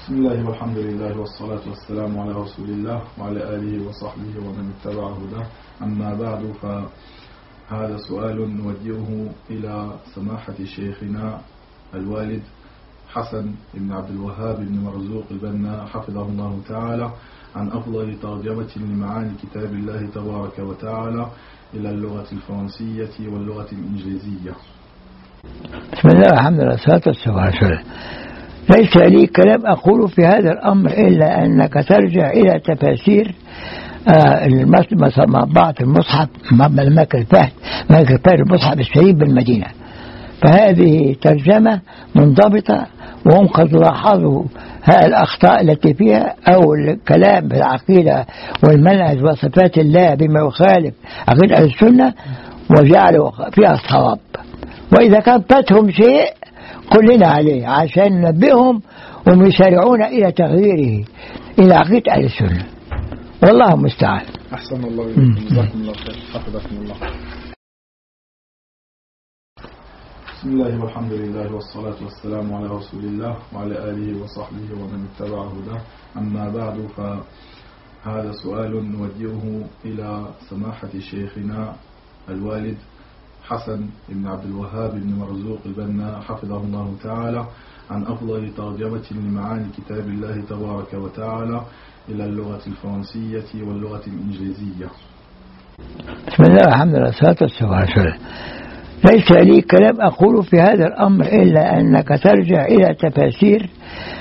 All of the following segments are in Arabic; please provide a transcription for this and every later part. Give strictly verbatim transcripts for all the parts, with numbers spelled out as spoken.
بسم الله والحمد لله والصلاة والسلام على رسول الله وعلى آله وصحبه ومن اتبع هداه. أما بعد، فهذا سؤال نوجهه إلى سماحة شيخنا الوالد حسن بن عبد الوهاب بن مرزوق البنا حفظه الله تعالى عن أفضل ترجمة لمعاني كتاب الله تبارك وتعالى إلى اللغة الفرنسية واللغة الإنجليزية. بسم الله والحمد لله والصلاة والسلام على رسول الله. ليس لي كلام أقول في هذا الأمر إلا أنك ترجع إلى تفاسير مطبعة المصحف ملك الفهد ملك الفهد المصحف الشريف بالمدينة، فهذه ترجمة منضبطة، وهم قد لاحظوا الأخطاء التي فيها أو الكلام في العقيدة والمنهج وصفات الله بما يخالف عقيدة السنة وجعلوا فيها الصواب. وإذا كان فاتهم شيء قلنا عليه عشان ننبههم وهم يسارعون إلى تغييره إلى عقيدة أهل السنة، والله المستعان. أحسن الله إليكم، جزاكم الله خير، حفظكم الله. بسم الله والحمد لله والصلاة والسلام على رسول الله وعلى آله وصحبه ومن اتبع هداه. أما بعد، فهذا سؤال نوجهه إلى سماحة شيخنا الوالد حسن بن عبد الوهاب بن مرزوق البنا حفظه الله تعالى عن أفضل ترجمة لمعاني كتاب الله تبارك وتعالى إلى اللغة الفرنسية واللغة الإنجليزية. بسم الله والحمد لله والصلاة والسلام على رسول الله. ليس لي كلام أقول في هذا الأمر إلا أنك ترجع إلى تفاسير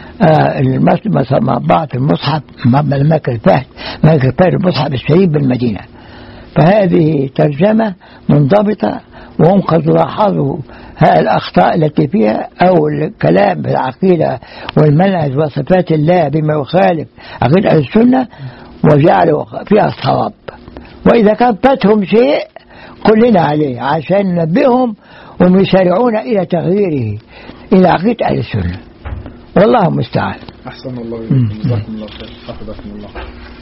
مطبعة المصحف ملك الفهد ملك الفهد المصحف الشريف بالمدينة، فهذه ترجمة منضبطة، وهم قد لاحظوا الأخطاء التي فيها أو الكلام في العقيدة والمنهج وصفات الله بما يخالف عقيدة أهل السنة وجعلوا فيها الصواب. وإذا كان فاتهم شيء قلنا عليه عشان ننبههم وهم يسارعون إلى تغييره إلى عقيدة أهل السنة، والله المستعان. أحسن الله إليكم، جزاكم الله خير، حفظكم الله.